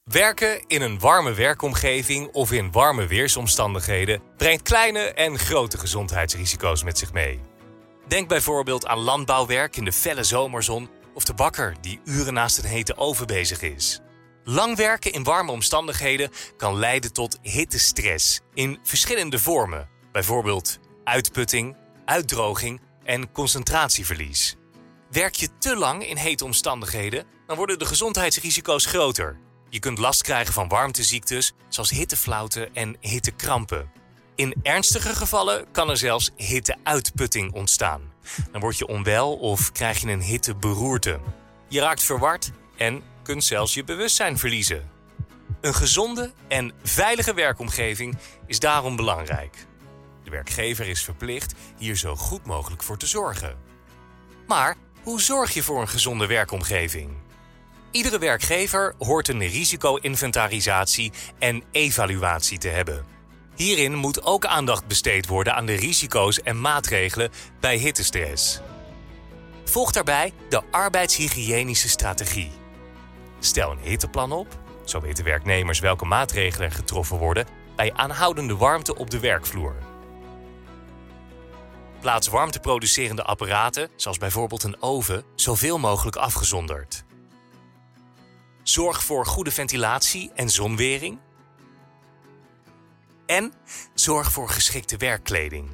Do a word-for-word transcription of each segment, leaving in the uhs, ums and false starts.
Werken in een warme werkomgeving of in warme weersomstandigheden brengt kleine en grote gezondheidsrisico's met zich mee. Denk bijvoorbeeld aan landbouwwerk in de felle zomerzon of de bakker die uren naast een hete oven bezig is. Lang werken in warme omstandigheden kan leiden tot hittestress in verschillende vormen. Bijvoorbeeld uitputting, uitdroging en concentratieverlies. Werk je te lang in hete omstandigheden, dan worden de gezondheidsrisico's groter. Je kunt last krijgen van warmteziektes, zoals hitteflauwte en hittekrampen. In ernstige gevallen kan er zelfs hitteuitputting ontstaan. Dan word je onwel of krijg je een hitteberoerte. Je raakt verward en kunt zelfs je bewustzijn verliezen. Een gezonde en veilige werkomgeving is daarom belangrijk. De werkgever is verplicht hier zo goed mogelijk voor te zorgen. Maar hoe zorg je voor een gezonde werkomgeving? Iedere werkgever hoort een risico-inventarisatie en evaluatie te hebben. Hierin moet ook aandacht besteed worden aan de risico's en maatregelen bij hittestress. Volg daarbij de arbeidshygiënische strategie. Stel een hitteplan op, zo weten werknemers welke maatregelen er getroffen worden bij aanhoudende warmte op de werkvloer. Plaats warmteproducerende apparaten, zoals bijvoorbeeld een oven, zoveel mogelijk afgezonderd. Zorg voor goede ventilatie en zonwering. En zorg voor geschikte werkkleding.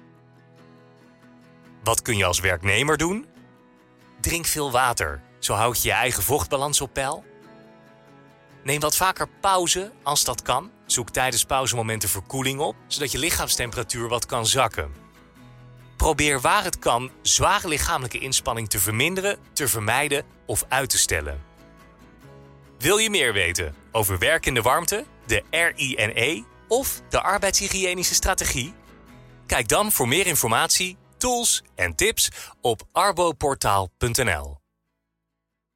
Wat kun je als werknemer doen? Drink veel water, zo houd je je eigen vochtbalans op peil. Neem wat vaker pauze als dat kan. Zoek tijdens pauzemomenten verkoeling op, zodat je lichaamstemperatuur wat kan zakken. Probeer waar het kan zware lichamelijke inspanning te verminderen, te vermijden of uit te stellen. Wil je meer weten over werk in de warmte, de R I N E of de arbeidshygiënische strategie? Kijk dan voor meer informatie, tools en tips op arboportaal punt n l.